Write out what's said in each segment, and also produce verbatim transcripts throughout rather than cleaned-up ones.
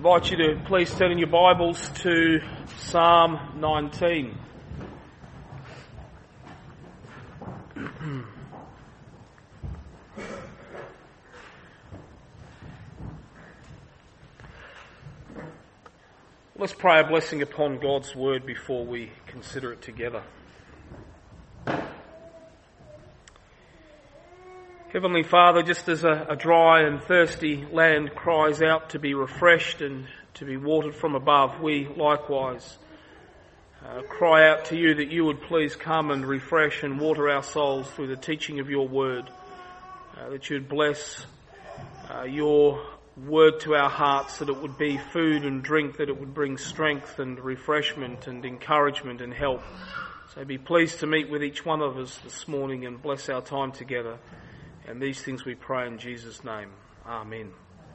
invite you to please turn in your Bibles to Psalm nineteen. Let's pray a blessing upon God's Word before we consider it together. Heavenly Father, just as a, a dry and thirsty land cries out to be refreshed and to be watered from above, we likewise uh, cry out to you that you would please come and refresh and water our souls through the teaching of your word, uh, that you would bless uh, your word to our hearts, that it would be food and drink, that it would bring strength and refreshment and encouragement and help. So be pleased to meet with each one of us this morning and bless our time together. And these things we pray in Jesus' name. Amen.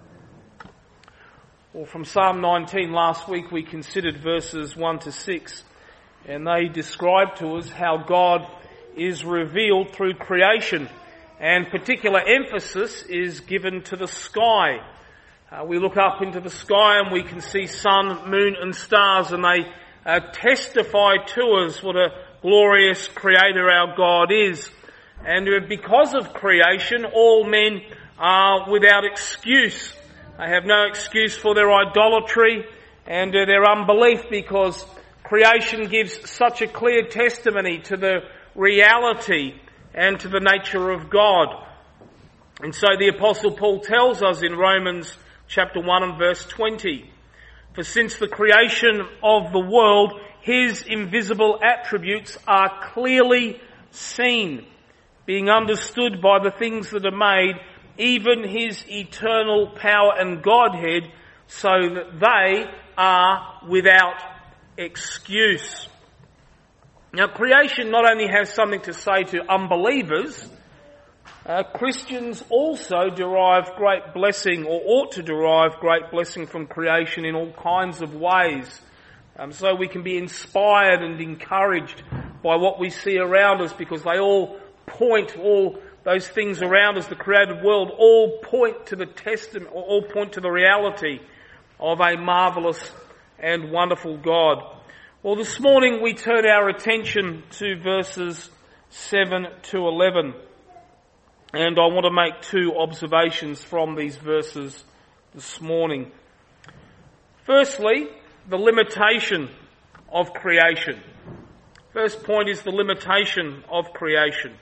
Well, from Psalm nineteen last week we considered verses one to six, and they describe to us how God is revealed through creation, and particular emphasis is given to the sky. Uh, we look up into the sky and we can see sun, moon and stars, and they uh, testify to us what a glorious creator our God is. And because of creation, all men are without excuse. They have no excuse for their idolatry and their unbelief, because creation gives such a clear testimony to the reality and to the nature of God. And so the Apostle Paul tells us in Romans chapter one and verse twenty, "For since the creation of the world, his invisible attributes are clearly seen, being understood by the things that are made, even his eternal power and Godhead, so that they are without excuse." Now, creation not only has something to say to unbelievers, uh, Christians also derive great blessing, or ought to derive great blessing from creation in all kinds of ways. Um, so we can be inspired and encouraged by what we see around us, because they all point, all those things around us, the created world, all point to the testament, or all point to the reality of a marvellous and wonderful God. Well, this morning we turn our attention to verses seven to eleven, and I want to make two observations from these verses this morning. Firstly, the limitation of creation. First point is the limitation of creation.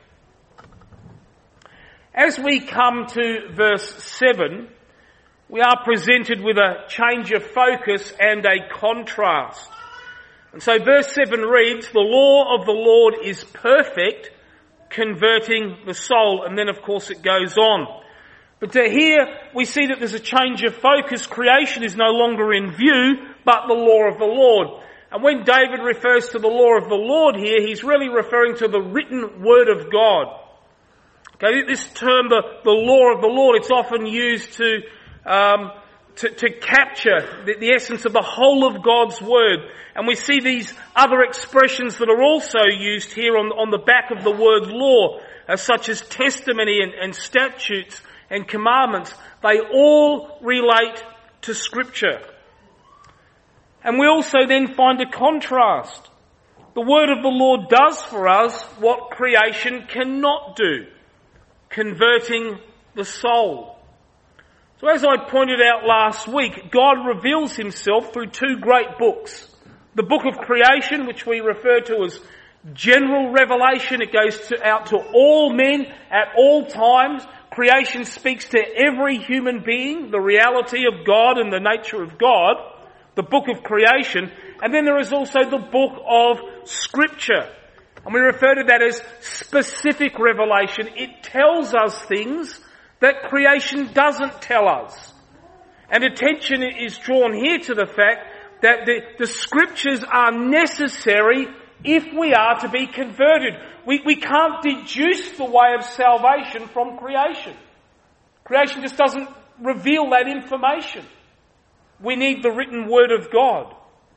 As we come to verse seven, we are presented with a change of focus and a contrast. And so verse seven reads, "The law of the Lord is perfect, converting the soul." And then of course it goes on. But to here we see that there's a change of focus. Creation is no longer in view, but the law of the Lord. And when David refers to the law of the Lord here, he's really referring to the written word of God. Okay, this term, the, the law of the Lord, it's often used to um, to, to capture the, the essence of the whole of God's word. And we see these other expressions that are also used here on, on the back of the word law, uh, such as testimony and, and statutes and commandments. They all relate to Scripture. And we also then find a contrast. The word of the Lord does for us what creation cannot do, converting the soul. So as I pointed out last week, God reveals himself through two great books. The book of creation, which we refer to as general revelation. It goes to, out to all men at all times. Creation speaks to every human being, the reality of God and the nature of God. The book of creation. And then there is also the book of Scripture. And we refer to that as specific revelation. It tells us things that creation doesn't tell us. And attention is drawn here to the fact that the, the Scriptures are necessary if we are to be converted. We, we can't deduce the way of salvation from creation. Creation just doesn't reveal that information. We need the written word of God.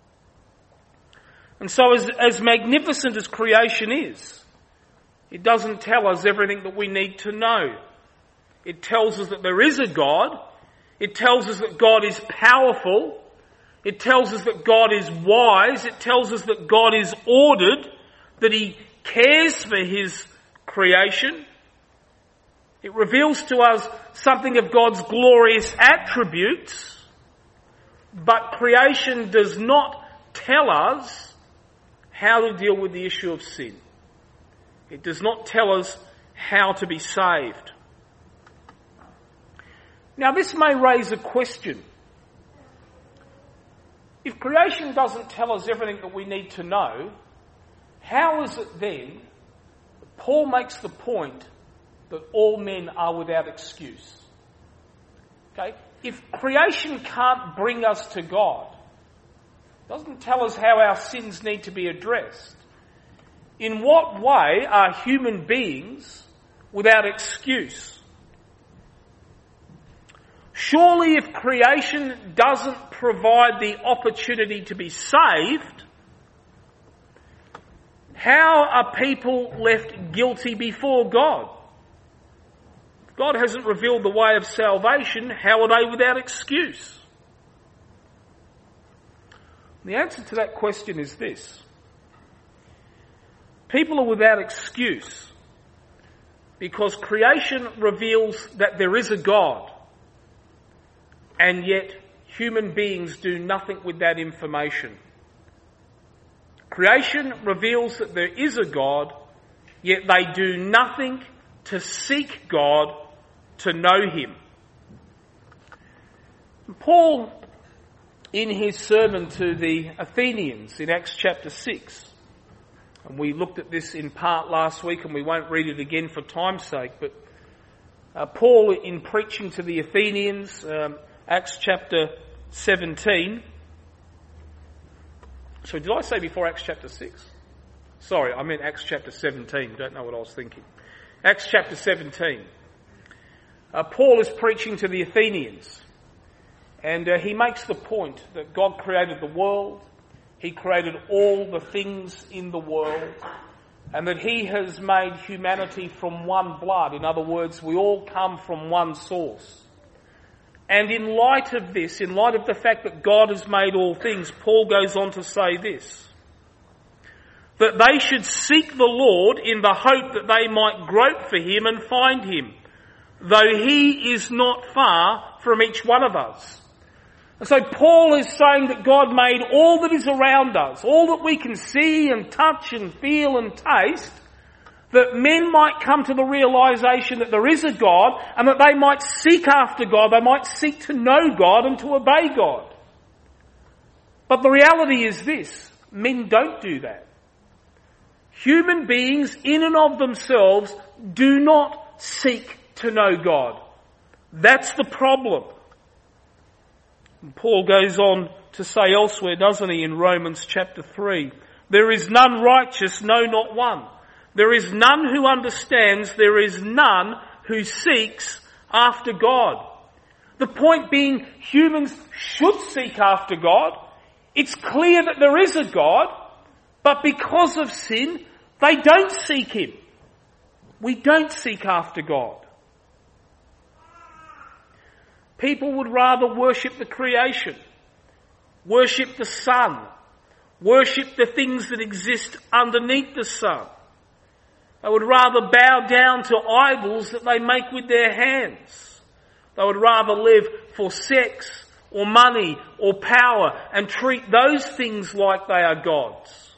And so as, as magnificent as creation is, it doesn't tell us everything that we need to know. It tells us that there is a God. It tells us that God is powerful. It tells us that God is wise. It tells us that God is ordered, that he cares for his creation. It reveals to us something of God's glorious attributes, but creation does not tell us how to deal with the issue of sin. It does not tell us how to be saved. Now, this may raise a question. If creation doesn't tell us everything that we need to know, how is it then that Paul makes the point that all men are without excuse? Okay? If creation can't bring us to God, doesn't tell us how our sins need to be addressed, in what way are human beings without excuse? Surely if creation doesn't provide the opportunity to be saved, how are people left guilty before God? If God hasn't revealed the way of salvation, how are they without excuse? The answer to that question is this. People are without excuse because creation reveals that there is a God, and yet human beings do nothing with that information. Creation reveals that there is a God, yet they do nothing to seek God, to know him. Paul, in his sermon to the Athenians in Acts chapter six, and we looked at this in part last week and we won't read it again for time's sake, but uh, Paul, in preaching to the Athenians, um, Acts chapter seventeen, so did I say before Acts chapter six? Sorry, I meant Acts chapter seventeen, don't know what I was thinking. Acts chapter seventeen. Uh, Paul is preaching to the Athenians, and uh, he makes the point that God created the world, he created all the things in the world, and that he has made humanity from one blood. In other words, we all come from one source. And in light of this, in light of the fact that God has made all things, Paul goes on to say this, that they should seek the Lord in the hope that they might grope for him and find him, though he is not far from each one of us. And so Paul is saying that God made all that is around us, all that we can see and touch and feel and taste, that men might come to the realization that there is a God and that they might seek after God, they might seek to know God and to obey God. But the reality is this, men don't do that. Human beings in and of themselves do not seek to know God. That's the problem. And Paul goes on to say elsewhere, doesn't he, in Romans chapter three, there is none righteous, no, not one. There is none who understands, there is none who seeks after God. The point being, humans should seek after God. It's clear that there is a God, but because of sin, they don't seek him. We don't seek after God. People would rather worship the creation, worship the sun, worship the things that exist underneath the sun. They would rather bow down to idols that they make with their hands. They would rather live for sex or money or power and treat those things like they are gods.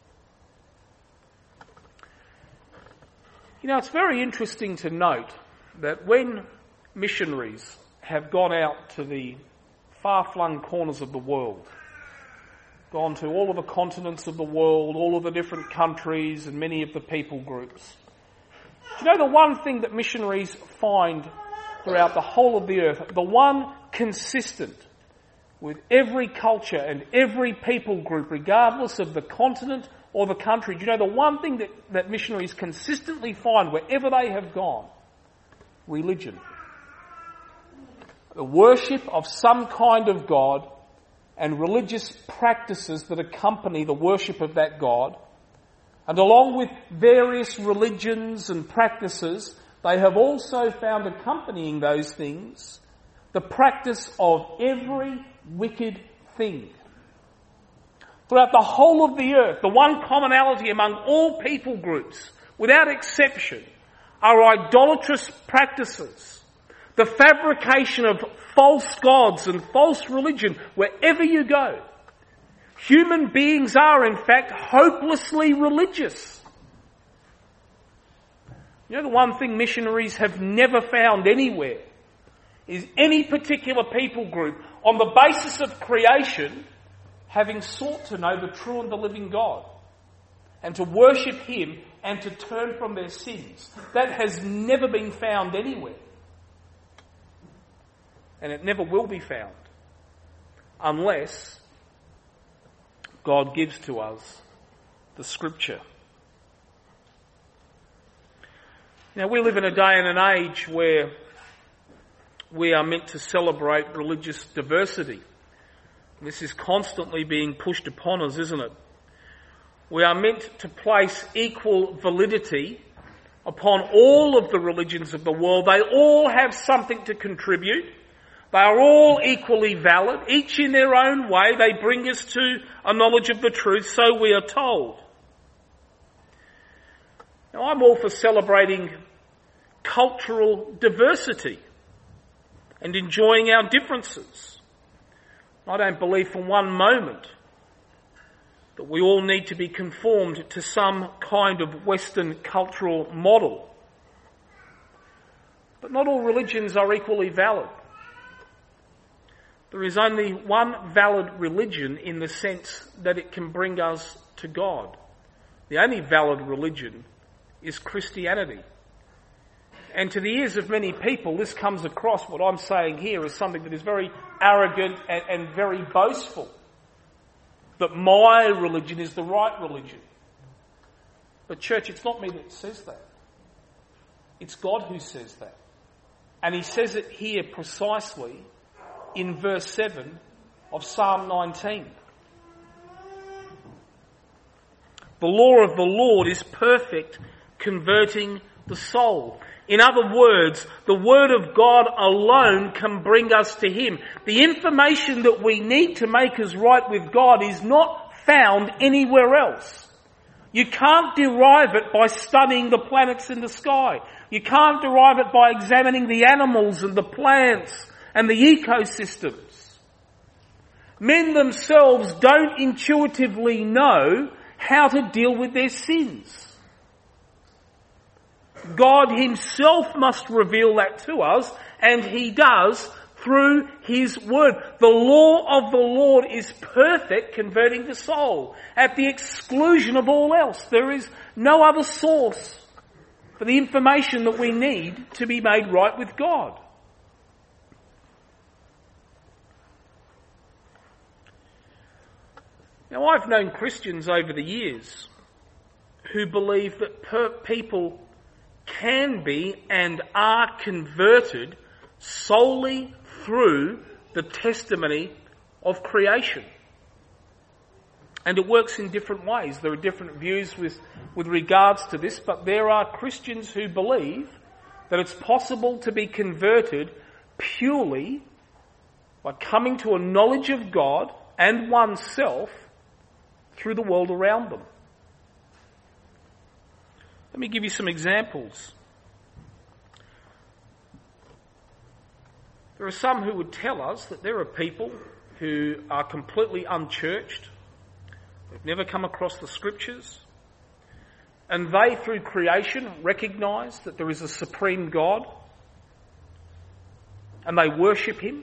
You know, it's very interesting to note that when missionaries have gone out to the far-flung corners of the world, gone to all of the continents of the world, all of the different countries and many of the people groups. Do you know the one thing that missionaries find throughout the whole of the earth, the one consistent with every culture and every people group, regardless of the continent or the country, do you know the one thing that, that missionaries consistently find wherever they have gone? Religion. The worship of some kind of God and religious practices that accompany the worship of that God. And along with various religions and practices, they have also found accompanying those things the practice of every wicked thing. Throughout the whole of the earth, the one commonality among all people groups, without exception, are idolatrous practices, the fabrication of false gods and false religion wherever you go. Human beings are, in fact, hopelessly religious. You know, the one thing missionaries have never found anywhere is any particular people group, on the basis of creation, having sought to know the true and the living God, and to worship Him and to turn from their sins. That has never been found anywhere. And it never will be found unless God gives to us the Scripture. Now, we live in a day and an age where we are meant to celebrate religious diversity. This is constantly being pushed upon us, isn't it? We are meant to place equal validity upon all of the religions of the world. They all have something to contribute. They are all equally valid. Each in their own way, they bring us to a knowledge of the truth, so we are told. Now, I'm all for celebrating cultural diversity and enjoying our differences. I don't believe for one moment that we all need to be conformed to some kind of Western cultural model. But not all religions are equally valid. There is only one valid religion in the sense that it can bring us to God. The only valid religion is Christianity. And to the ears of many people, this comes across, what I'm saying here, as something that is very arrogant and, and very boastful. That my religion is the right religion. But church, it's not me that says that. It's God who says that. And He says it here precisely in verse seven of Psalm nineteen. The law of the Lord is perfect, converting the soul. In other words, the Word of God alone can bring us to Him. The information that we need to make us right with God is not found anywhere else. You can't derive it by studying the planets in the sky. You can't derive it by examining the animals and the plants and the ecosystems. Men themselves don't intuitively know how to deal with their sins. God Himself must reveal that to us, and He does through His Word. The law of the Lord is perfect, converting the soul, at the exclusion of all else. There is no other source for the information that we need to be made right with God. Now, I've known Christians over the years who believe that per- people can be and are converted solely through the testimony of creation. And it works in different ways. There are different views with, with regards to this, but there are Christians who believe that it's possible to be converted purely by coming to a knowledge of God and oneself through the world around them. Let me give you some examples. There are some who would tell us that there are people who are completely unchurched, they've never come across the Scriptures, and they, through creation, recognise that there is a supreme God, and they worship Him,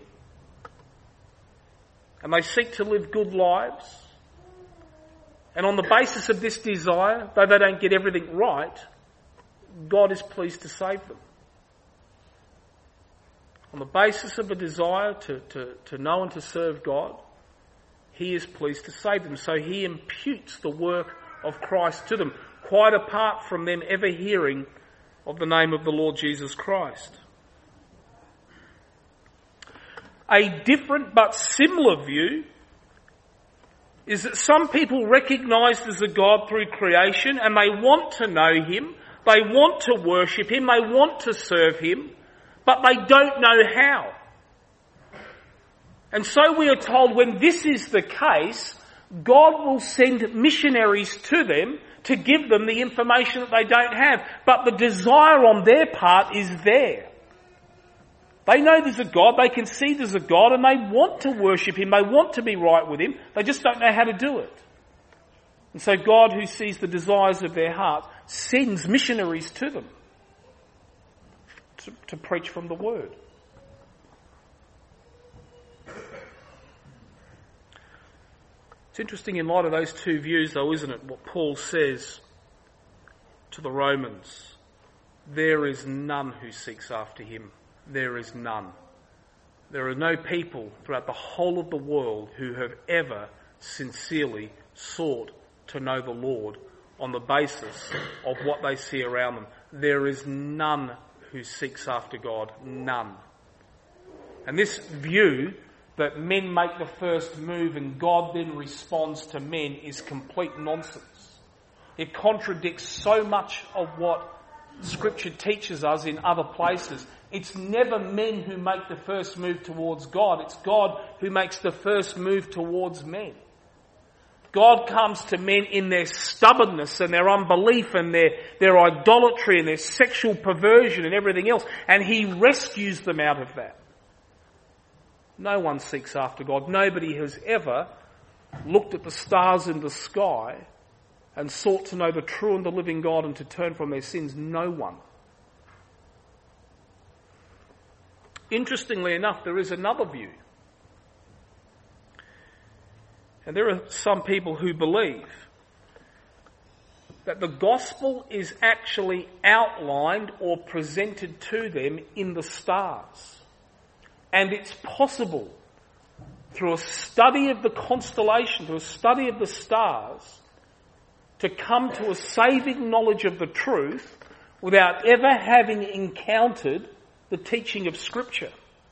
and they seek to live good lives. And on the basis of this desire, though they don't get everything right, God is pleased to save them. On the basis of a desire to, to, to know and to serve God, He is pleased to save them. So He imputes the work of Christ to them, quite apart from them ever hearing of the name of the Lord Jesus Christ. A different but similar view is that some people recognise there's a God through creation and they want to know Him, they want to worship Him, they want to serve Him, but they don't know how. And so we are told when this is the case, God will send missionaries to them to give them the information that they don't have. But the desire on their part is there. They know there's a God, they can see there's a God, and they want to worship Him, they want to be right with Him, they just don't know how to do it. And so God, who sees the desires of their heart, sends missionaries to them to, to preach from the Word. It's interesting in light of those two views, though, isn't it, what Paul says to the Romans. There is none who seeks after Him. There is none. There are no people throughout the whole of the world who have ever sincerely sought to know the Lord on the basis of what they see around them. There is none who seeks after God. None. And this view that men make the first move and God then responds to men is complete nonsense. It contradicts so much of what Scripture teaches us in other places. It's never men who make the first move towards God. It's God who makes the first move towards men. God comes to men in their stubbornness and their unbelief and their, their idolatry and their sexual perversion and everything else, and He rescues them out of that. No one seeks after God. Nobody has ever looked at the stars in the sky and sought to know the true and the living God and to turn from their sins. No one. Interestingly enough, there is another view. And there are some people who believe that the gospel is actually outlined or presented to them in the stars. And it's possible, through a study of the constellation, through a study of the stars, to come to a saving knowledge of the truth without ever having encountered the teaching of Scripture.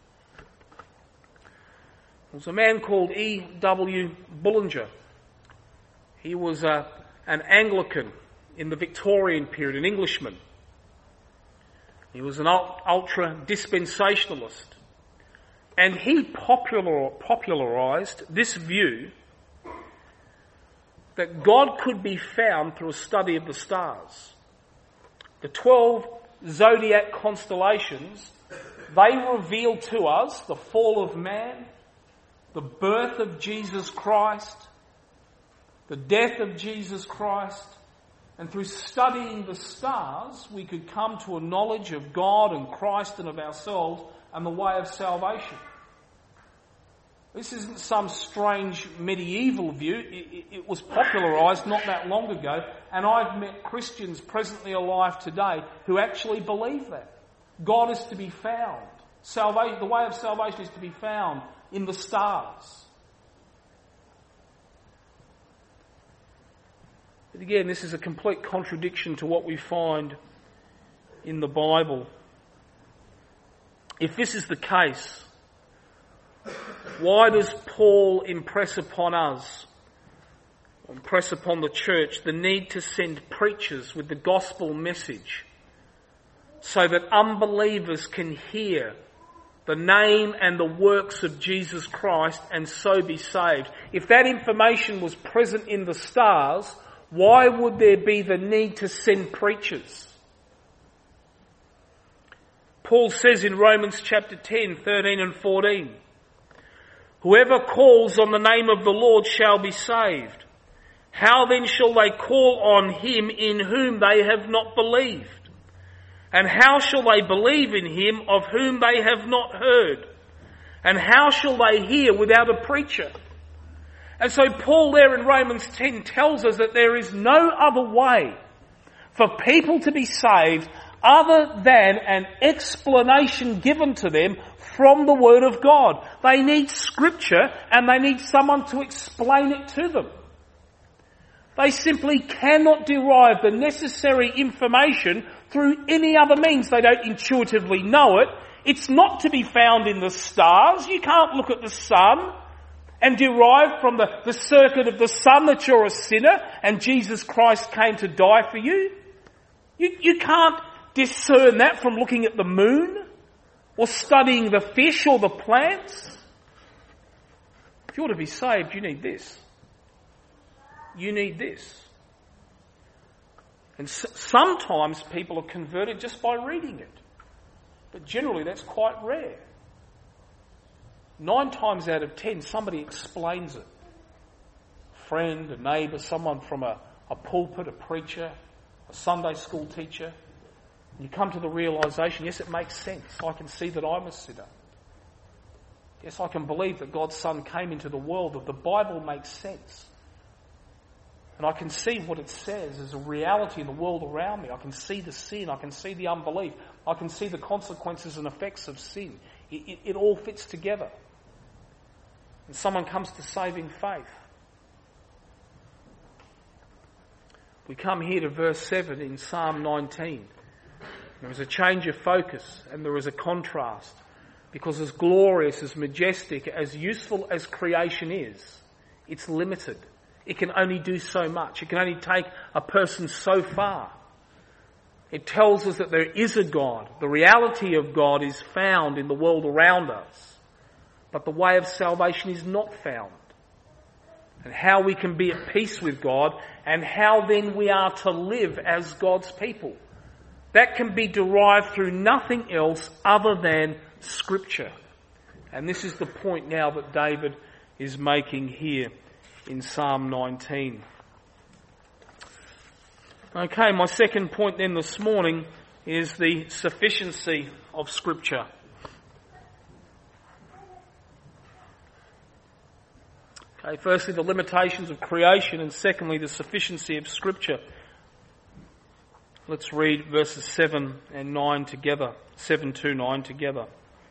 There was a man called E W Bullinger. He was a, an Anglican in the Victorian period, an Englishman. He was an ultra-dispensationalist. And he popular, popularised this view that God could be found through a study of the stars. The twelve zodiac constellations, they reveal to us the fall of man, the birth of Jesus Christ, the death of Jesus Christ, and through studying the stars, we could come to a knowledge of God and Christ and of ourselves and the way of salvation. This isn't some strange medieval view. It, it, it was popularised not that long ago, and I've met Christians presently alive today who actually believe that. God is to be found. Salvation, the way of salvation is to be found in the stars. But again, this is a complete contradiction to what we find in the Bible. If this is the case, why does Paul impress upon us, impress upon the church, the need to send preachers with the gospel message so that unbelievers can hear the name and the works of Jesus Christ and so be saved? If that information was present in the stars, why would there be the need to send preachers? Paul says in Romans chapter ten, thirteen and fourteen, whoever calls on the name of the Lord shall be saved. How then shall they call on Him in whom they have not believed? And how shall they believe in Him of whom they have not heard? And how shall they hear without a preacher? And so Paul there in Romans ten tells us that there is no other way for people to be saved other than an explanation given to them from the Word of God. They need Scripture and they need someone to explain it to them. They simply cannot derive the necessary information through any other means. They don't intuitively know it. It's not to be found in the stars. You can't look at the sun and derive from the, the circuit of the sun that you're a sinner and Jesus Christ came to die for you. You, you can't discern that from looking at the moon or studying the fish or the plants. If you want to be saved, you need this. You need this. And s- sometimes people are converted just by reading it. But generally that's quite rare. Nine times out of ten, somebody explains it. A friend, a neighbour, someone from a, a pulpit, a preacher, a Sunday school teacher. You come to the realisation, yes, it makes sense. I can see that I'm a sinner. Yes, I can believe that God's Son came into the world, that the Bible makes sense. And I can see what it says as a reality in the world around me. I can see the sin. I can see the unbelief. I can see the consequences and effects of sin. It, it, it all fits together. And someone comes to saving faith. We come here to verse seven in Psalm nineteen. There is a change of focus and there is a contrast. Because as glorious, as majestic, as useful as creation is, it's limited. It can only do so much. It can only take a person so far. It tells us that there is a God. The reality of God is found in the world around us. But the way of salvation is not found. And how we can be at peace with God and how then we are to live as God's people. That can be derived through nothing else other than Scripture. And this is the point now that David is making here in Psalm nineteen. Okay, my second point then this morning is the sufficiency of Scripture. Okay, firstly, the limitations of creation, and secondly, the sufficiency of Scripture. Let's read verses seven and nine together, seven to nine together.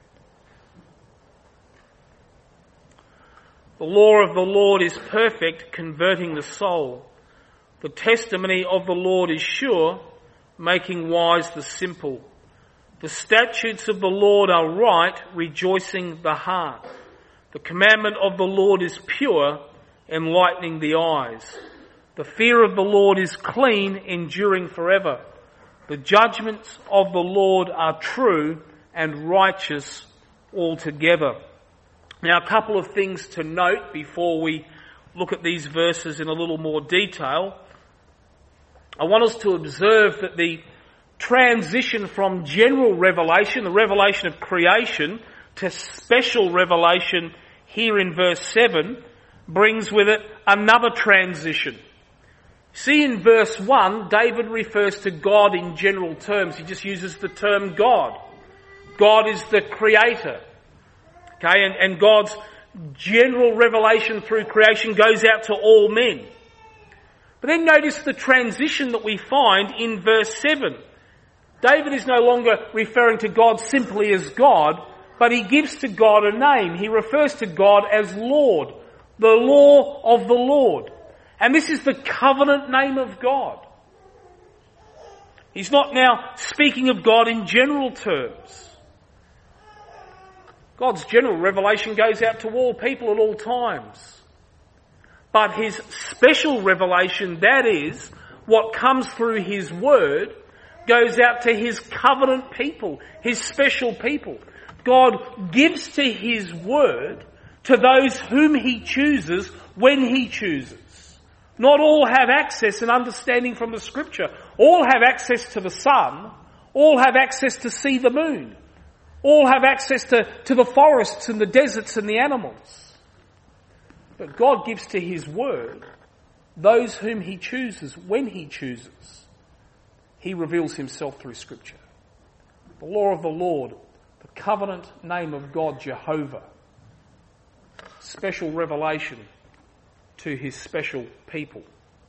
The law of the Lord is perfect, converting the soul. The testimony of the Lord is sure, making wise the simple. The statutes of the Lord are right, rejoicing the heart. The commandment of the Lord is pure, enlightening the eyes. The fear of the Lord is clean, enduring forever. The judgments of the Lord are true and righteous altogether. Now, a couple of things to note before we look at these verses in a little more detail. I want us to observe that the transition from general revelation, the revelation of creation, to special revelation here in verse seven brings with it another transition. See, in verse one, David refers to God in general terms. He just uses the term God. God is the creator. Okay, and, and God's general revelation through creation goes out to all men. But then notice the transition that we find in verse seven. David is no longer referring to God simply as God, but he gives to God a name. He refers to God as Lord, the law of the Lord. And this is the covenant name of God. He's not now speaking of God in general terms. God's general revelation goes out to all people at all times. But his special revelation, that is, what comes through his word, goes out to his covenant people, his special people. God gives to his word to those whom he chooses when he chooses. Not all have access and understanding from the Scripture. All have access to the sun. All have access to see the moon. All have access to, to the forests and the deserts and the animals. But God gives to his word those whom he chooses when he chooses. He reveals himself through Scripture. The law of the Lord, the covenant name of God, Jehovah. Special revelation to his special people.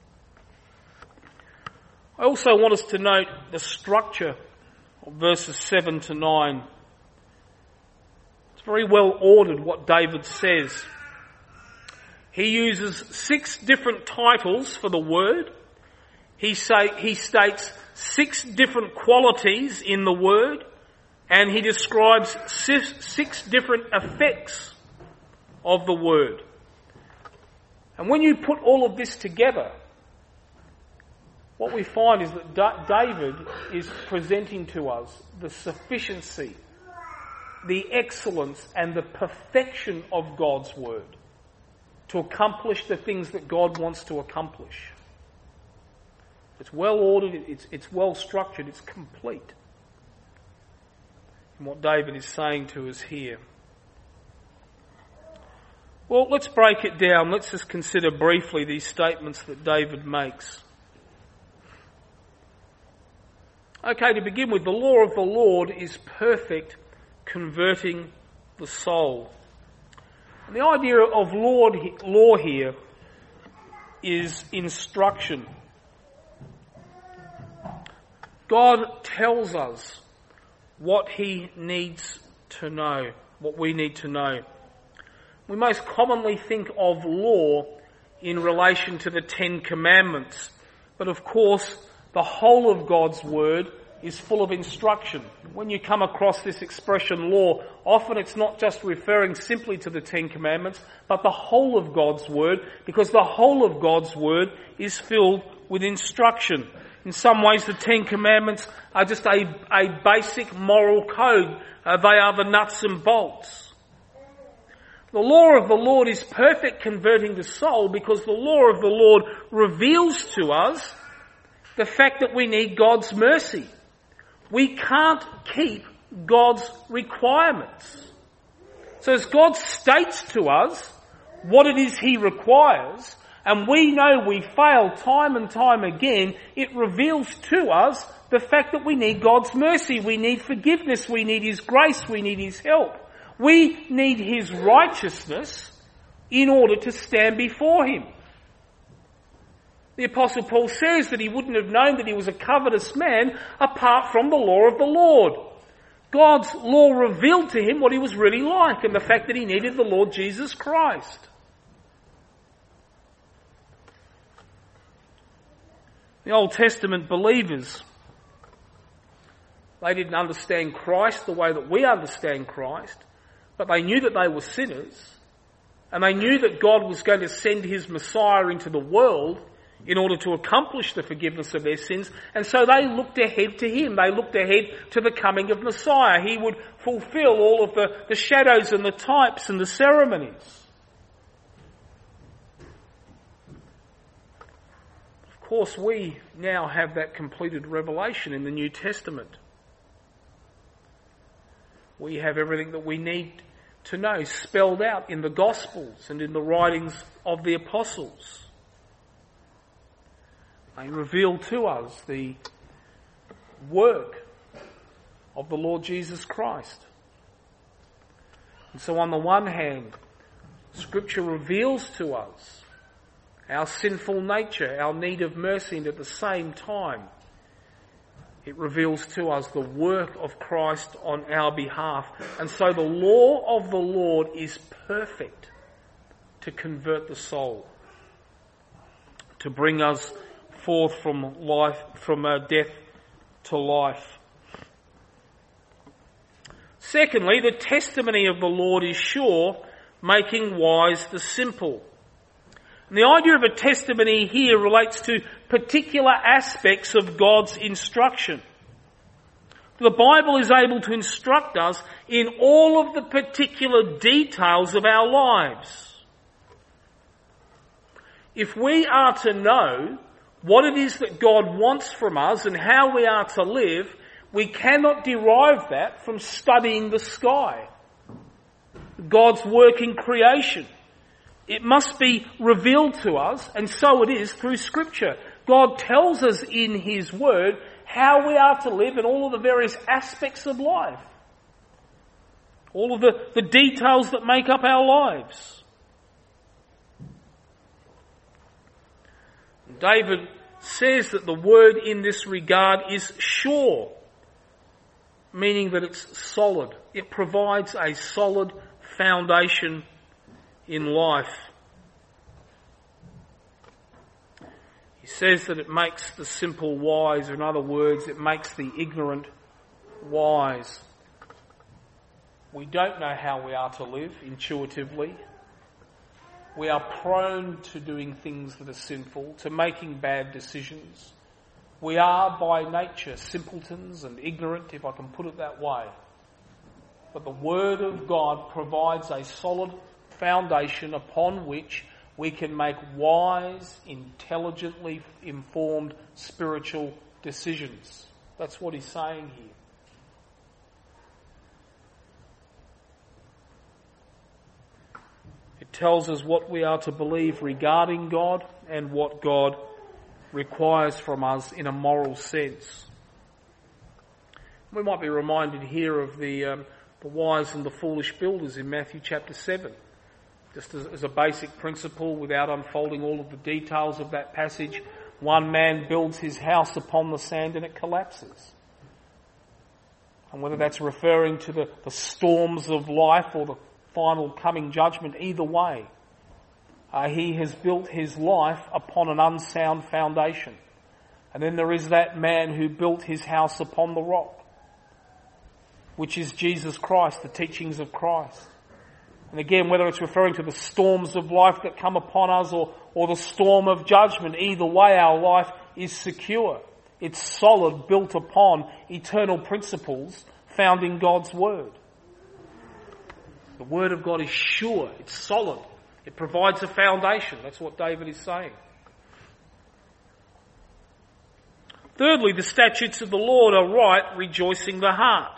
I also want us to note the structure of verses seven to nine. It's very well ordered what David says. He uses six different titles for the word. He say, he states six different qualities in the word, and he describes six, six different effects of the word. And when you put all of this together, what we find is that Da- David is presenting to us the sufficiency, the excellence and the perfection of God's word. to accomplish the things that God wants to accomplish. It's well ordered, it's, it's well structured, it's complete. And what David is saying to us here. Well, let's break it down. Let's just consider briefly these statements that David makes. Okay, to begin with, the law of the Lord is perfect, converting the soul. And the idea of Lord, law here is instruction. God tells us what he needs to know, what we need to know. We most commonly think of law in relation to the Ten Commandments, but of course the whole of God's Word is full of instruction. When you come across this expression law, often it's not just referring simply to the Ten Commandments, but the whole of God's Word, because the whole of God's Word is filled with instruction. In some ways, the Ten Commandments are just a, a basic moral code. Uh, they are the nuts and bolts. The law of the Lord is perfect, converting the soul, because the law of the Lord reveals to us the fact that we need God's mercy. We can't keep God's requirements. So as God states to us what it is he requires, and we know we fail time and time again, it reveals to us the fact that we need God's mercy, we need forgiveness, we need his grace, we need his help. We need his righteousness in order to stand before him. The Apostle Paul says that he wouldn't have known that he was a covetous man apart from the law of the Lord. God's law revealed to him what he was really like and the fact that he needed the Lord Jesus Christ. The Old Testament believers, they didn't understand Christ the way that we understand Christ, but they knew that they were sinners, and they knew that God was going to send his Messiah into the world in order to accomplish the forgiveness of their sins, and so they looked ahead to him. They looked ahead to the coming of Messiah. He would fulfill all of the, the shadows and the types and the ceremonies. Of course, we now have that completed revelation in the New Testament. We have everything that we need to know spelled out in the Gospels and in the writings of the Apostles. They reveal to us the work of the Lord Jesus Christ. And so on the one hand, Scripture reveals to us our sinful nature, our need of mercy, and at the same time, it reveals to us the work of Christ on our behalf. And so the law of the Lord is perfect to convert the soul, to bring us forth from life, from uh, death to life. Secondly, the testimony of the Lord is sure, making wise the simple. And the idea of a testimony here relates to particular aspects of God's instruction. The Bible is able to instruct us in all of the particular details of our lives. If we are to know what it is that God wants from us and how we are to live, we cannot derive that from studying the sky, God's work in creation. It must be revealed to us, and so it is through Scripture. God tells us in his Word how we are to live in all of the various aspects of life, all of the, the details that make up our lives. David says that the word in this regard is sure, meaning that it's solid. It provides a solid foundation in life. He says that it makes the simple wise, or in other words, it makes the ignorant wise. We don't know how we are to live intuitively. We are prone to doing things that are sinful, to making bad decisions. We are by nature simpletons and ignorant, if I can put it that way. But the Word of God provides a solid foundation upon which we can make wise, intelligently informed spiritual decisions. That's what he's saying here. It tells us what we are to believe regarding God and what God requires from us in a moral sense. We might be reminded here of the, um, the wise and the foolish builders in Matthew chapter seven. Just as, as a basic principle, without unfolding all of the details of that passage, one man builds his house upon the sand and it collapses. And whether that's referring to the, the storms of life or the final coming judgment, either way, uh, he has built his life upon an unsound foundation. And then there is that man who built his house upon the rock, which is Jesus Christ, the teachings of Christ. And again, whether it's referring to the storms of life that come upon us or, or the storm of judgment, either way our life is secure. It's solid, built upon eternal principles found in God's Word. The Word of God is sure, it's solid, it provides a foundation. That's what David is saying. Thirdly, the statutes of the Lord are right, rejoicing the heart.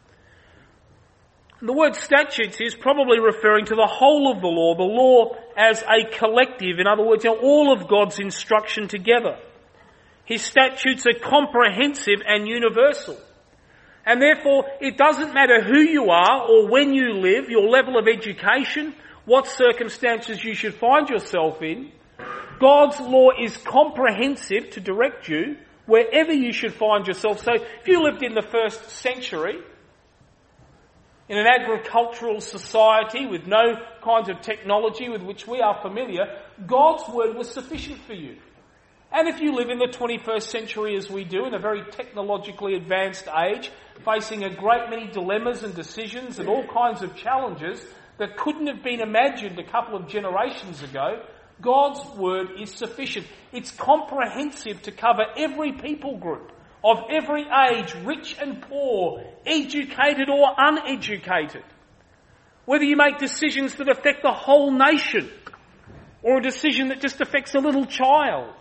The word statutes is probably referring to the whole of the law, the law as a collective. In other words, all of God's instruction together. His statutes are comprehensive and universal. And therefore, it doesn't matter who you are or when you live, your level of education, what circumstances you should find yourself in. God's law is comprehensive to direct you wherever you should find yourself. So if you lived in the first century, in an agricultural society with no kinds of technology with which we are familiar, God's word was sufficient for you. And if you live in the twenty-first century as we do, in a very technologically advanced age, facing a great many dilemmas and decisions and all kinds of challenges that couldn't have been imagined a couple of generations ago, God's word is sufficient. It's comprehensive to cover every people group, of every age, rich and poor, educated or uneducated. Whether you make decisions that affect the whole nation or a decision that just affects a little child.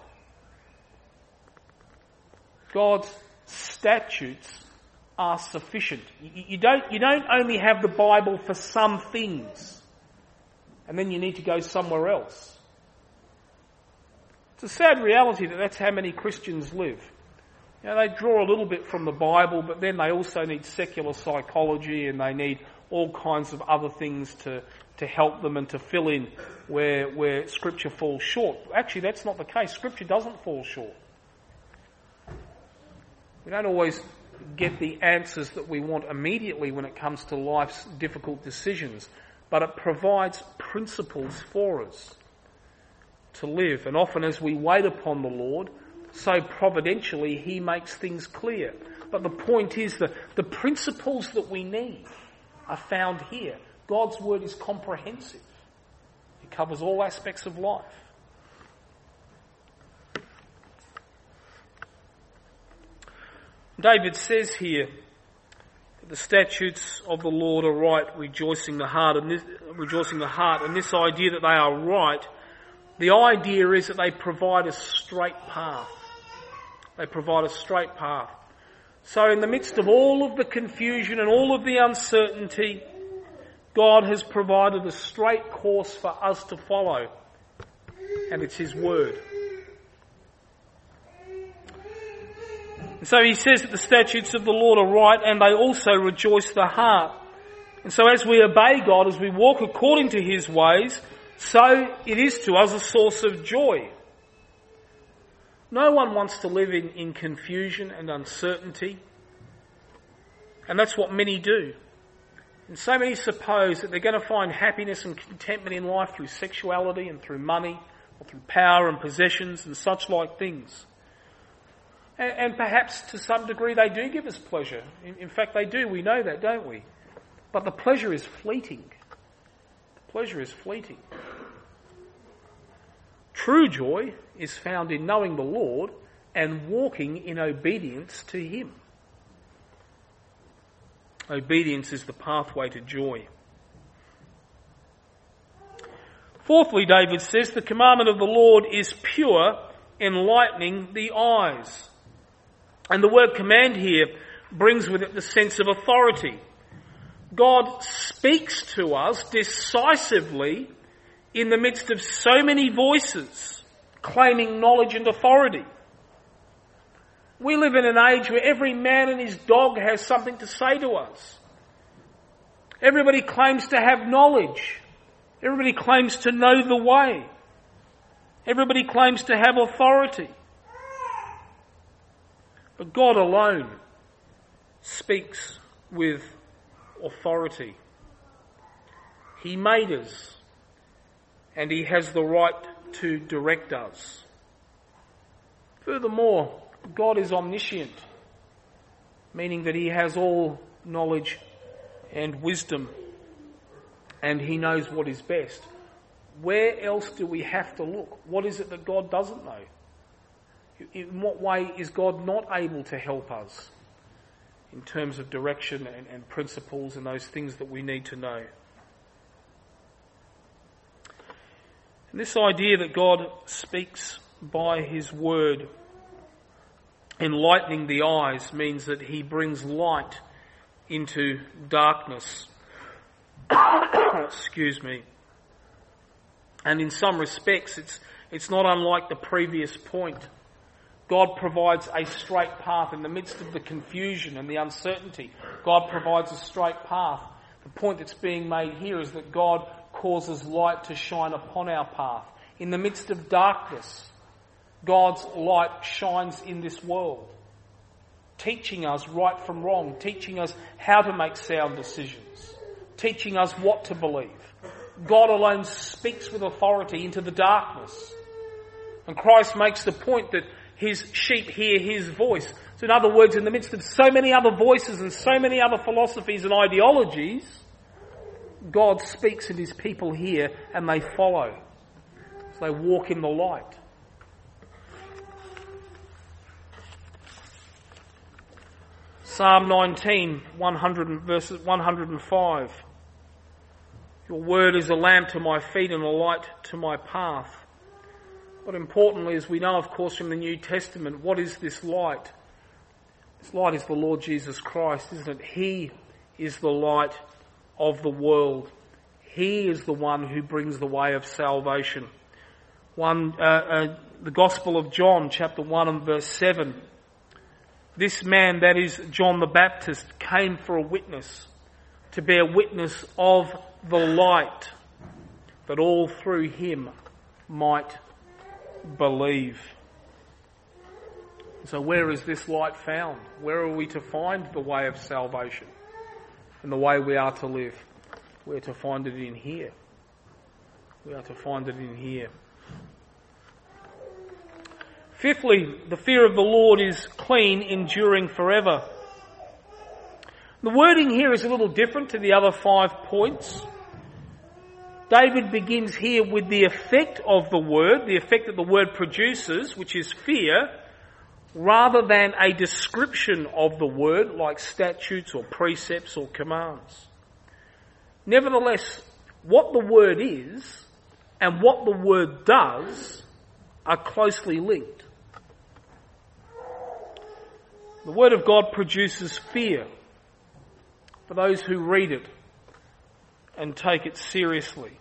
God's statutes are sufficient. You don't, you don't only have the Bible for some things and then you need to go somewhere else. It's a sad reality that that's how many Christians live. You know, they draw a little bit from the Bible, but then they also need secular psychology and they need all kinds of other things to, to help them and to fill in where, where Scripture falls short. Actually, that's not the case. Scripture doesn't fall short. We don't always get the answers that we want immediately when it comes to life's difficult decisions, but it provides principles for us to live. And often as we wait upon the Lord, so providentially he makes things clear. But the point is that the principles that we need are found here. God's word is comprehensive. It covers all aspects of life. David says here that the statutes of the Lord are right, rejoicing the heart, and this, rejoicing the heart, and this idea that they are right, the idea is that they provide a straight path. They provide a straight path. So in the midst of all of the confusion and all of the uncertainty, God has provided a straight course for us to follow. And it's His Word. And so he says that the statutes of the Lord are right and they also rejoice the heart. And so as we obey God, as we walk according to His ways, so it is to us a source of joy. No one wants to live in, in confusion and uncertainty. And that's what many do. And so many suppose that they're going to find happiness and contentment in life through sexuality and through money or through power and possessions and such like things. And, and perhaps to some degree they do give us pleasure. In, in fact, they do. We know that, don't we? But the pleasure is fleeting. The pleasure is fleeting. True joy is found in knowing the Lord and walking in obedience to Him. Obedience is the pathway to joy. Fourthly, David says, the commandment of the Lord is pure, enlightening the eyes. And the word command here brings with it the sense of authority. God speaks to us decisively in the midst of so many voices claiming knowledge and authority. We live in an age where every man and his dog has something to say to us. Everybody claims to have knowledge. Everybody claims to know the way. Everybody claims to have authority. But God alone speaks with authority. He made us, and He has the right to direct us. Furthermore, God is omniscient, meaning that He has all knowledge and wisdom, and He knows what is best. Where else do we have to look? What is it that God doesn't know? In what way is God not able to help us in terms of direction and, and principles and those things that we need to know? And this idea that God speaks by His word, enlightening the eyes, means that He brings light into darkness. Excuse me. And in some respects, it's it's not unlike the previous point. God provides a straight path in the midst of the confusion and the uncertainty. God provides a straight path. The point that's being made here is that God causes light to shine upon our path. In the midst of darkness, God's light shines in this world, teaching us right from wrong, teaching us how to make sound decisions, teaching us what to believe. God alone speaks with authority into the darkness. And Christ makes the point that His sheep hear His voice. So in other words, in the midst of so many other voices and so many other philosophies and ideologies, God speaks and His people hear and they follow. So they walk in the light. Psalm nineteen, one hundred, verses one hundred five. Your word is a lamp to my feet and a light to my path. But importantly, as we know, of course, from the New Testament, what is this light? This light is the Lord Jesus Christ, isn't it? He is the light of the world. He is the one who brings the way of salvation. One, uh, uh, the Gospel of John, chapter one and verse seven. This man, that is John the Baptist, came for a witness, to bear witness of the light, that all through him might believe. So where is this light found? Where are we to find the way of salvation and the way we are to live? We're to find it in here. We are to find it in here. Fifthly, the fear of the Lord is clean, enduring forever. The wording here is a little different to the other five points. David begins here with the effect of the word, the effect that the word produces, which is fear, rather than a description of the word like statutes or precepts or commands. Nevertheless, what the word is and what the word does are closely linked. The word of God produces fear for those who read it and take it seriously.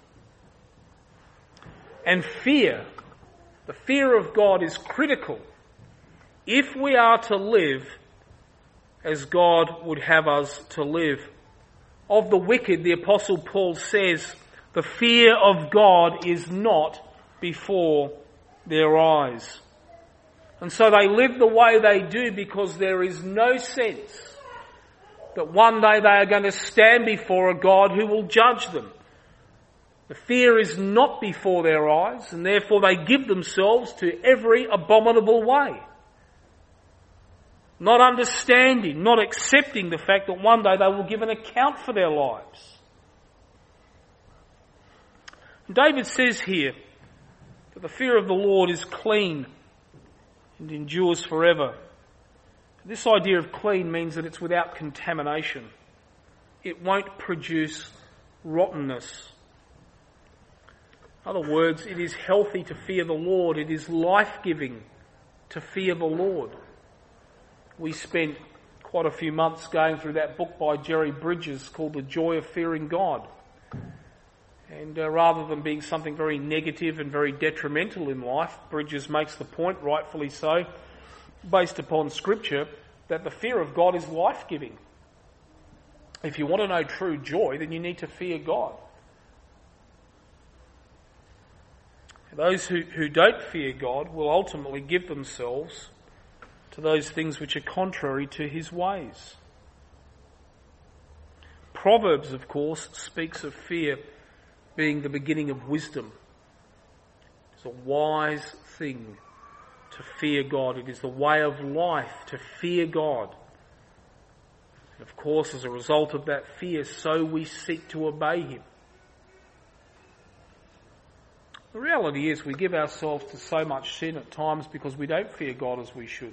And fear, the fear of God, is critical if we are to live as God would have us to live. Of the wicked, the Apostle Paul says, the fear of God is not before their eyes. And so they live the way they do because there is no sense that one day they are going to stand before a God who will judge them. The fear is not before their eyes, and therefore they give themselves to every abominable way. Not understanding, not accepting the fact that one day they will give an account for their lives. David says here that the fear of the Lord is clean and endures forever. This idea of clean means that it's without contamination. It won't produce rottenness. In other words, it is healthy to fear the Lord. It is life-giving to fear the Lord. We spent quite a few months going through that book by Jerry Bridges called The Joy of Fearing God. And uh, rather than being something very negative and very detrimental in life, Bridges makes the point, rightfully so, based upon Scripture, that the fear of God is life-giving. If you want to know true joy, then you need to fear God. Those who, who don't fear God will ultimately give themselves to those things which are contrary to his ways. Proverbs, of course, speaks of fear being the beginning of wisdom. It's a wise thing to fear God. It is the way of life to fear God. And of course, as a result of that fear, so we seek to obey him. The reality is we give ourselves to so much sin at times because we don't fear God as we should.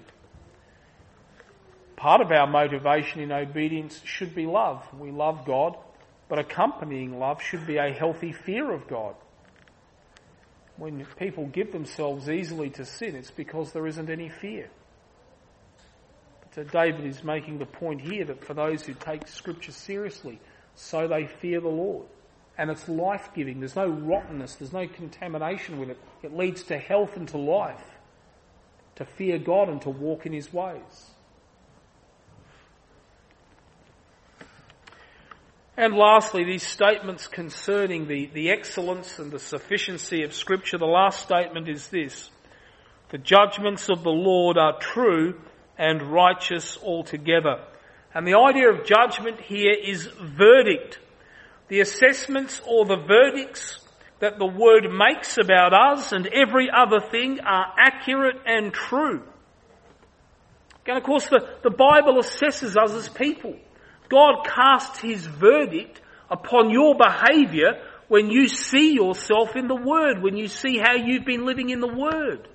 Part of our motivation in obedience should be love. We love God, but accompanying love should be a healthy fear of God. When people give themselves easily to sin, it's because there isn't any fear. So David is making the point here that for those who take Scripture seriously, so they fear the Lord. And it's life-giving. There's no rottenness. There's no contamination with it. It leads to health and to life. To fear God and to walk in his ways. And lastly, these statements concerning the, the excellence and the sufficiency of Scripture. The last statement is this: the judgments of the Lord are true and righteous altogether. And the idea of judgment here is verdict. The assessments or the verdicts that the Word makes about us and every other thing are accurate and true. And of course the, the Bible assesses us as people. God casts his verdict upon your behaviour when you see yourself in the Word, when you see how you've been living in the Word.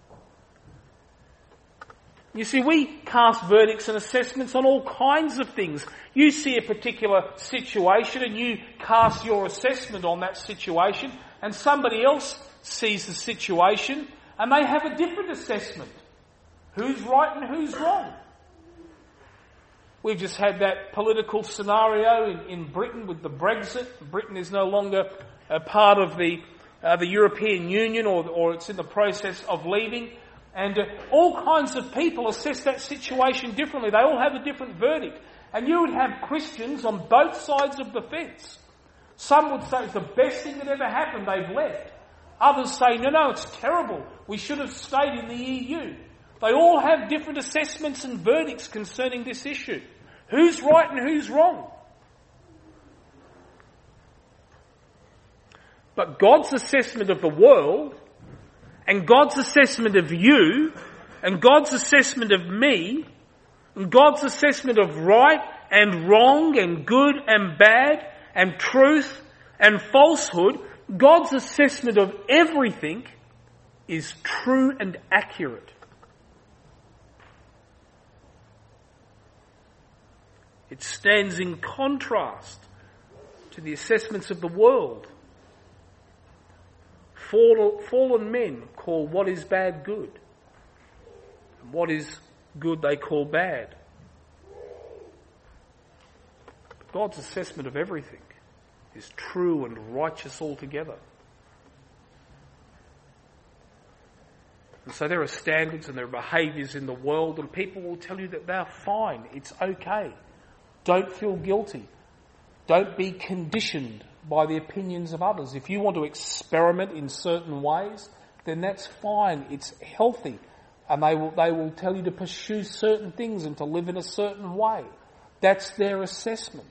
You see, we cast verdicts and assessments on all kinds of things. You see a particular situation and you cast your assessment on that situation, and somebody else sees the situation and they have a different assessment. Who's right and who's wrong? We've just had that political scenario in, in Britain with the Brexit. Britain is no longer a part of the uh, the European Union, or, or it's in the process of leaving. And uh, all kinds of people assess that situation differently. They all have a different verdict. And you would have Christians on both sides of the fence. Some would say it's the best thing that ever happened, they've left. Others say, no, no, it's terrible. We should have stayed in the E U. They all have different assessments and verdicts concerning this issue. Who's right and who's wrong? But God's assessment of the world, and God's assessment of you, and God's assessment of me, and God's assessment of right and wrong and good and bad and truth and falsehood, God's assessment of everything is true and accurate. It stands in contrast to the assessments of the world. Fallen men call what is bad good, and what is good they call bad. God's assessment of everything is true and righteous altogether. And so there are standards and there are behaviours in the world, and people will tell you that they're fine, it's okay. Don't feel guilty. Don't be conditioned by the opinions of others. If you want to experiment in certain ways, then that's fine. It's healthy. And they will, they will tell you to pursue certain things and to live in a certain way. That's their assessment.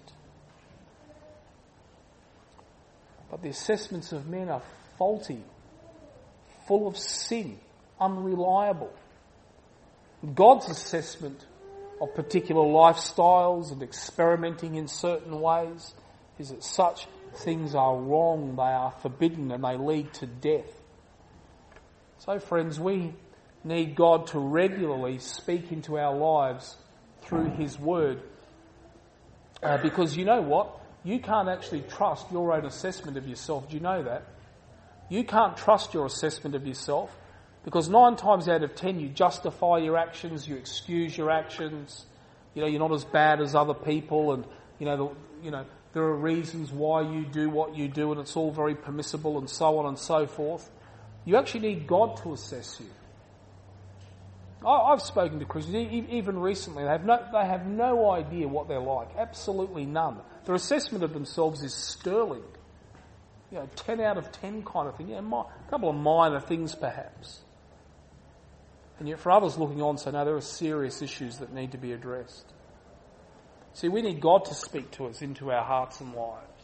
But the assessments of men are faulty, full of sin, unreliable. God's assessment of particular lifestyles and experimenting in certain ways is that such things are wrong, they are forbidden, and they lead to death. So friends, we need God to regularly speak into our lives through his word. Uh, because you know what? You can't actually trust your own assessment of yourself. Do you know that? You can't trust your assessment of yourself because nine times out of ten you justify your actions, you excuse your actions. You know, you're not as bad as other people, and you know, the, you know, there are reasons why you do what you do, and it's all very permissible, and so on and so forth. You actually need God to assess you. I've spoken to Christians, even recently, they have no, they have no idea what they're like. Absolutely none. Their assessment of themselves is sterling. You know, ten out of ten kind of thing. You know, a couple of minor things perhaps. And yet for others looking on say, no, there are serious issues that need to be addressed. See, we need God to speak to us into our hearts and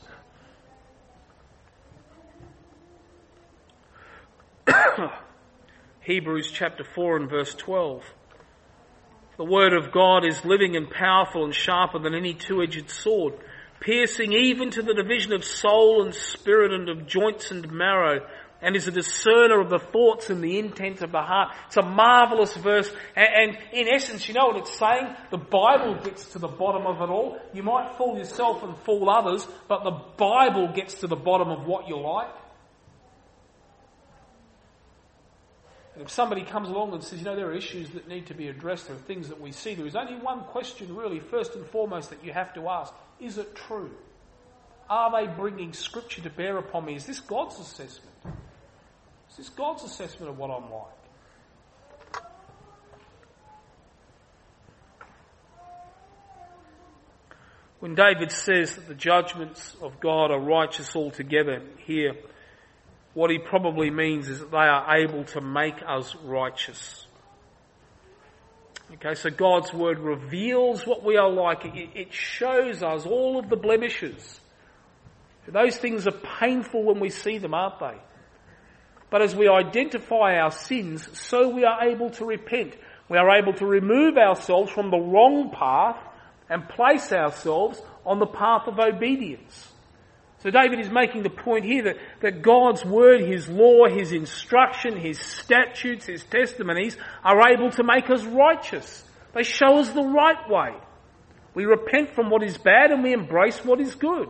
lives. Hebrews chapter four and verse twelve. The word of God is living and powerful and sharper than any two-edged sword, piercing even to the division of soul and spirit and of joints and marrow, and is a discerner of the thoughts and the intent of the heart. It's a marvellous verse, and, and in essence, you know what it's saying? The Bible gets to the bottom of it all. You might fool yourself and fool others, but the Bible gets to the bottom of what you like. And if somebody comes along and says, you know, there are issues that need to be addressed, there are things that we see, there is only one question really, first and foremost, that you have to ask. Is it true? Are they bringing Scripture to bear upon me? Is this God's assessment? Is this God's assessment of what I'm like? When David says that the judgments of God are righteous altogether here, what he probably means is that they are able to make us righteous. Okay, so God's word reveals what we are like. It, it shows us all of the blemishes. Those things are painful when we see them, aren't they? But as we identify our sins, so we are able to repent. We are able to remove ourselves from the wrong path and place ourselves on the path of obedience. So David is making the point here that, that God's word, his law, his instruction, his statutes, his testimonies are able to make us righteous. They show us the right way. We repent from what is bad and we embrace what is good.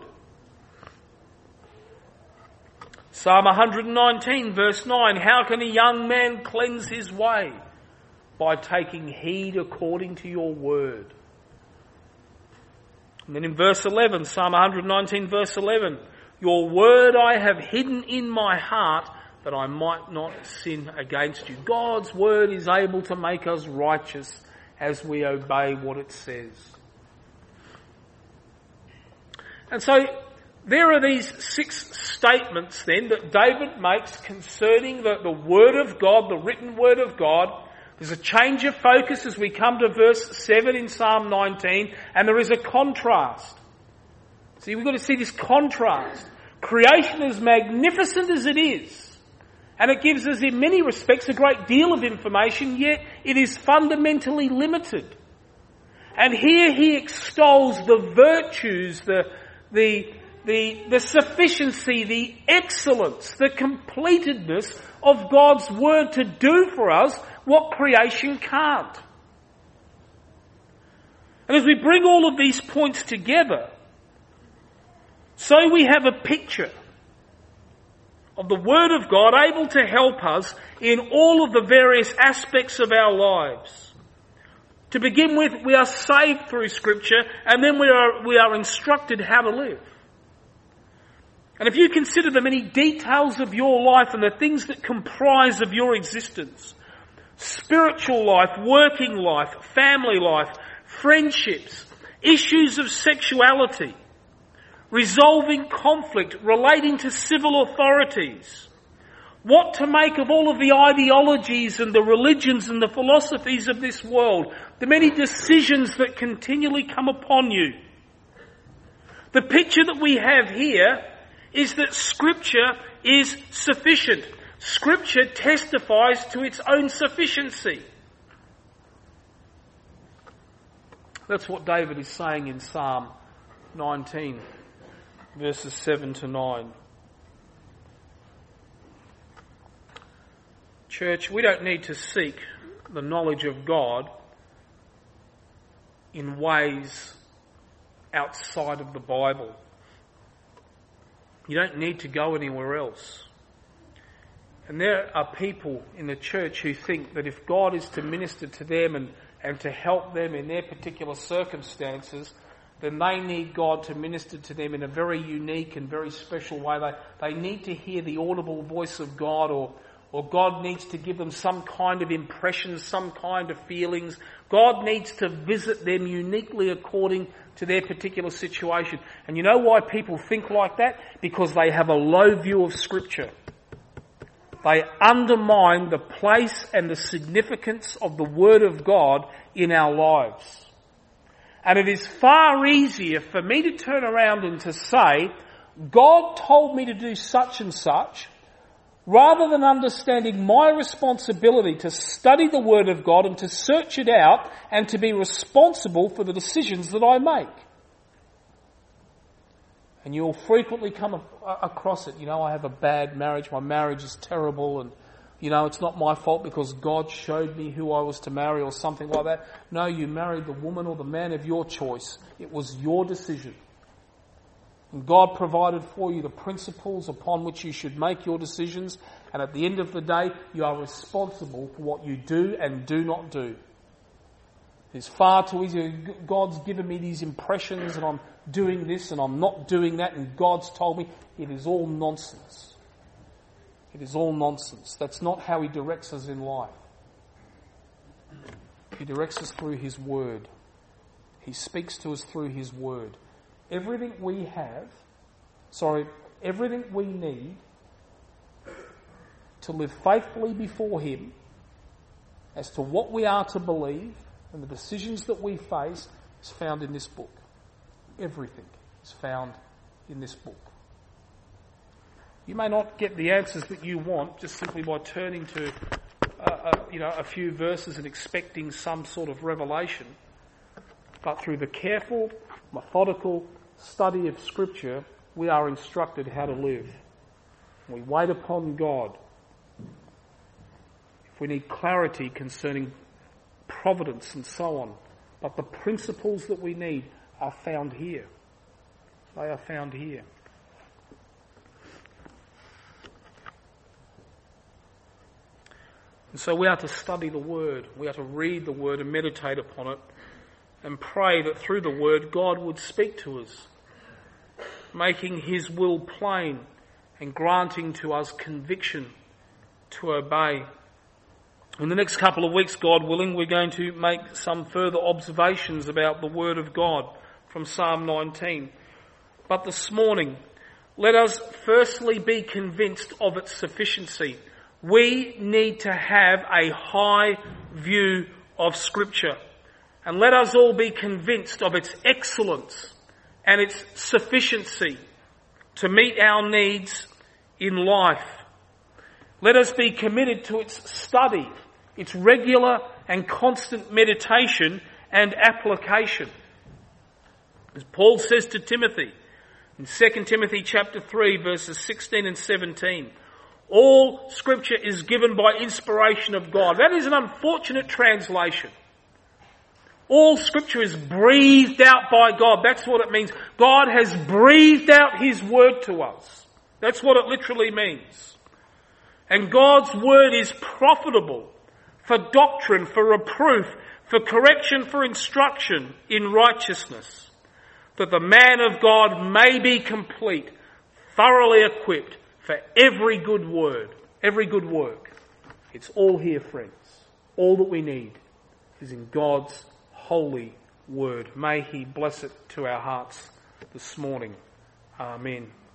Psalm one nineteen verse nine, how can a young man cleanse his way? By taking heed according to your word. And then in verse eleven, Psalm one nineteen verse eleven, your word I have hidden in my heart that I might not sin against you. God's word is able to make us righteous as we obey what it says. And so there are these six statements then that David makes concerning the, the word of God, the written word of God. There's a change of focus as we come to verse seven in Psalm nineteen, and there is a contrast. See, we've got to see this contrast. Creation, as magnificent as it is, and it gives us in many respects a great deal of information, yet it is fundamentally limited. And here he extols the virtues, the, the, the, the sufficiency, the excellence, the completedness of God's word to do for us what creation can't. And as we bring all of these points together, so we have a picture of the Word of God able to help us in all of the various aspects of our lives. To begin with, we are saved through Scripture, and then we are, we are instructed how to live. And if you consider the many details of your life and the things that comprise of your existence, spiritual life, working life, family life, friendships, issues of sexuality, resolving conflict, relating to civil authorities, what to make of all of the ideologies and the religions and the philosophies of this world, the many decisions that continually come upon you. The picture that we have here is that Scripture is sufficient. Scripture testifies to its own sufficiency. That's what David is saying in Psalm nineteen, verses seven to nine. Church, we don't need to seek the knowledge of God in ways outside of the Bible. You don't need to go anywhere else. And there are people in the church who think that if God is to minister to them and, and to help them in their particular circumstances, then they need God to minister to them in a very unique and very special way. They, they need to hear the audible voice of God, or, or God needs to give them some kind of impressions, some kind of feelings. God needs to visit them uniquely according to their particular situation. And you know why people think like that? Because they have a low view of Scripture. They undermine the place and the significance of the Word of God in our lives. And it is far easier for me to turn around and to say, God told me to do such and such, rather than understanding my responsibility to study the Word of God and to search it out and to be responsible for the decisions that I make. And you'll frequently come across it. You know, I have a bad marriage, my marriage is terrible, and you know, it's not my fault because God showed me who I was to marry or something like that. No, you married the woman or the man of your choice. It was your decision. And God provided for you the principles upon which you should make your decisions. And at the end of the day, you are responsible for what you do and do not do. It's far too easy. God's given me these impressions and I'm doing this and I'm not doing that and God's told me. It is all nonsense. It is all nonsense. That's not how He directs us in life. He directs us through His Word. He speaks to us through His Word. Everything we have, sorry, everything we need to live faithfully before Him as to what we are to believe and the decisions that we face is found in this book. Everything is found in this book. You may not get the answers that you want just simply by turning to uh, uh, you know, a few verses and expecting some sort of revelation. But through the careful, methodical study of Scripture, we are instructed how to live. We wait upon God. If we need clarity concerning providence and so on, but the principles that we need are found here. They are found here. And so we are to study the Word. We are to read the Word and meditate upon it and pray that through the Word God would speak to us, making His will plain and granting to us conviction to obey. In the next couple of weeks, God willing, we're going to make some further observations about the Word of God from Psalm nineteen. But this morning, let us firstly be convinced of its sufficiency. We need to have a high view of Scripture. And let us all be convinced of its excellence and its sufficiency to meet our needs in life. Let us be committed to its study, its regular and constant meditation and application. As Paul says to Timothy in Second Timothy chapter three, verses sixteen and seventeen, all Scripture is given by inspiration of God. That is an unfortunate translation. All Scripture is breathed out by God. That's what it means. God has breathed out His Word to us. That's what it literally means. And God's Word is profitable for doctrine, for reproof, for correction, for instruction in righteousness, that the man of God may be complete, thoroughly equipped for every good word, every good work. It's all here, friends. All that we need is in God's holy Word. May He bless it to our hearts this morning. Amen.